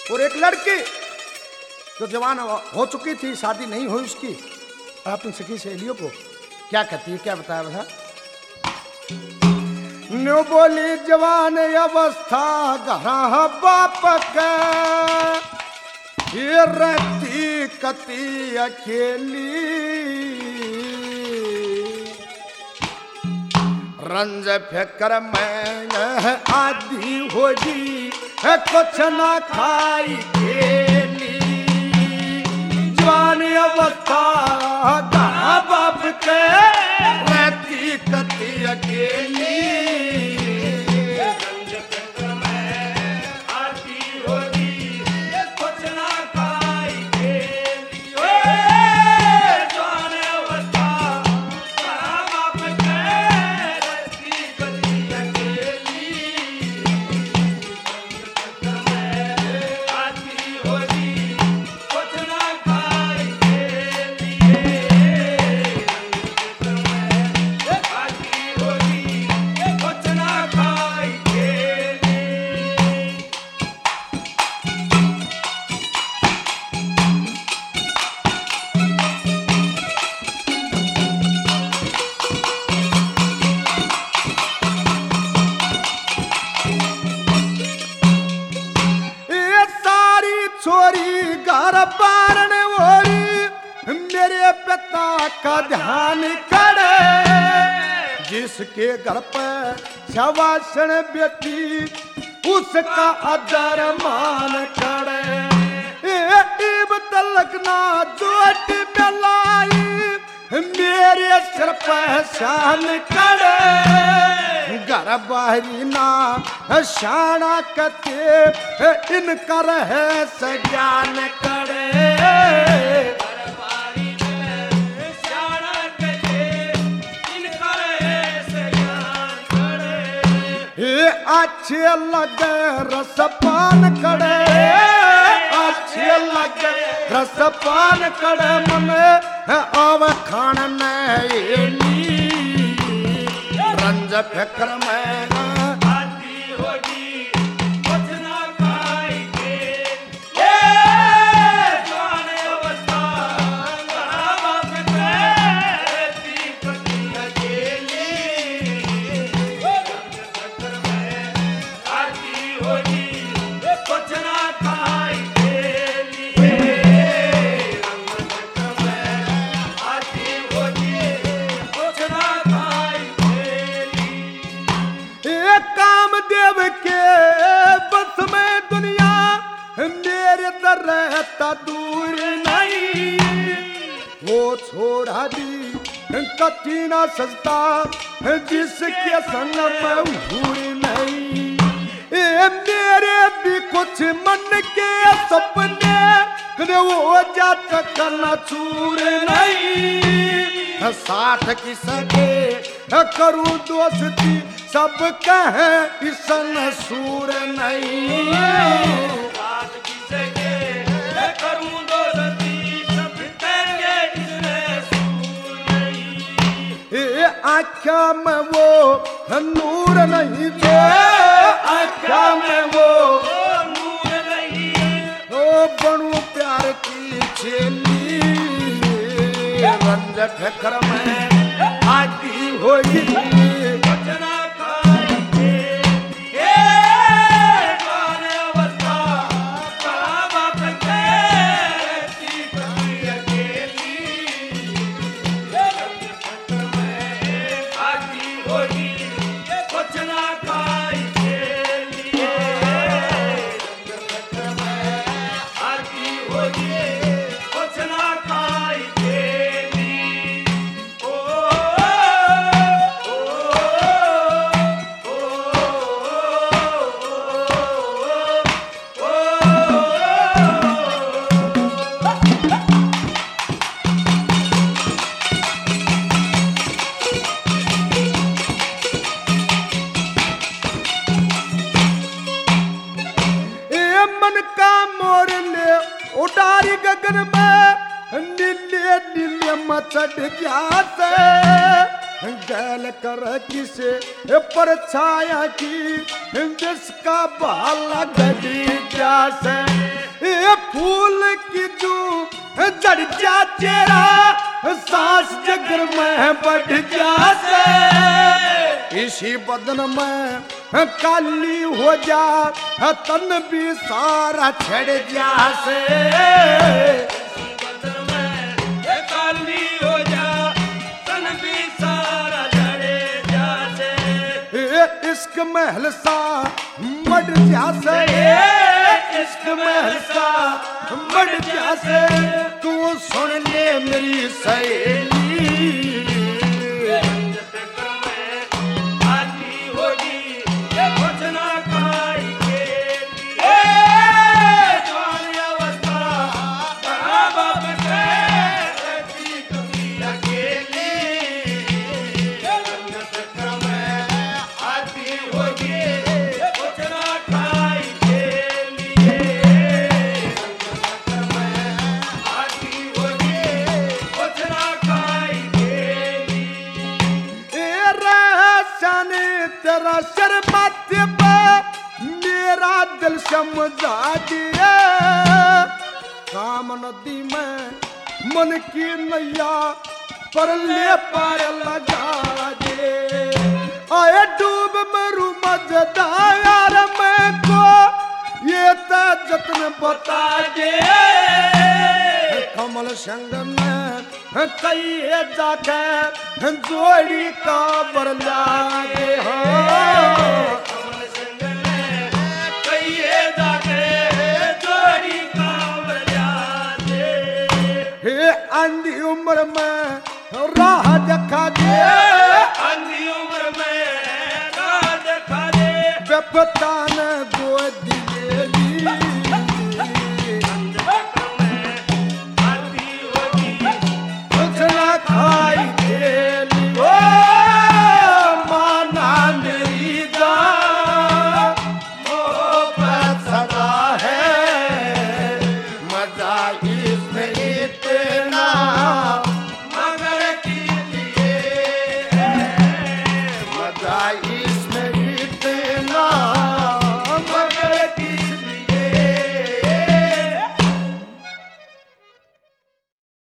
और एक लड़की जो जवान हो चुकी थी, शादी नहीं हुई उसकी, अपनी सखी सहेलियों को क्या कहती है, क्या बताया बता। न्यू बोली जवान अवस्था घरा बाप के, ये रहती कती अकेली, रंज फेकर मैं आदि होगी कुछ ना खाई खेली, जवान अवस्था घरा बाप के, रहती कती अकेली, छोरी घर पारण ओरी मेरे पिता का ध्यान करे, जिसके घर पर शवासन बेटी उसका आदर मान करे, इब तलक ना जोट बेलाई मेरे सिर पर शान करे, घर बाहरी ना शाना कते इनका रहे सजान करे, अच्छे लगे रसपान करे, अच्छे लगे रसपान करे, मने आव खान नहीं रंज फेकर में आदि होगी कुछ ना खाएंगे, ये जवान अवस्था घरा बाप के, रहती कती अकेली, रंज फेकर में आदि होगी कुछ ना खाएंगे, रंज फेकर में आदि होगी कुछ ना कामदेव के बस में दुनिया मेरे दर रहता दूर नहीं, वो छोड़ा भी कति ना सजता जिसके संग में भूर नहीं, मेरे भी कुछ मन के सपने वो जात करना चूर नहीं, साथ की सके करूं दोस्ती सब कहे इसन सूर नहीं, साथ की सके करूं दोस्ती सब कहे इसन सूर नहीं, आँखा में वो नूर नहीं जो, आँखा में वो नूर नहीं, ओ बनू प्यार की छेली, रंज फेकर में आदि होगी कुछ ना खाएंगे, ये जवान अवस्था घरा बाप के, रहती कती अकेली, रंज फेकर में आदि होगी कुछ ना खाएंगे, रंज फेकर में आदि होगी कुछ ना खाएंगे, मन का मोर ले उडारी गगन में नीले नीले मचट जाते, गैल कर किसे पर छाया की जिसका बाल गदी जैसे, फूल की जू जड़ जा चेरा सांस जगर में बढ़ जासे इसी बदन में काली हो जा तन भी सारा छड़ जासे काली हो जा तन भी सारा झड़े जासे इश्क महल सा मर जासे इश्क महल सा मर जासे तू सुन ले मेरी सहेली तेरा शर्मत पे मेरा दिल समझा दिया काम नदी में मन की नैया पर ले पार लगा दे आए डूब मरू मजदार मैं को ये तो जतन बता दे कमल संग में कई जाके जोड़ी का बरला दे कमल संग में कई जाके जोड़ी का बरला दे हे आंधी उम्र में राह दिखा दे आंधी उम्र में राह दिखा दे बेपतान गोद ले खाई देली ओ माना मेरी जान मोहब्बत सदा है मजा ही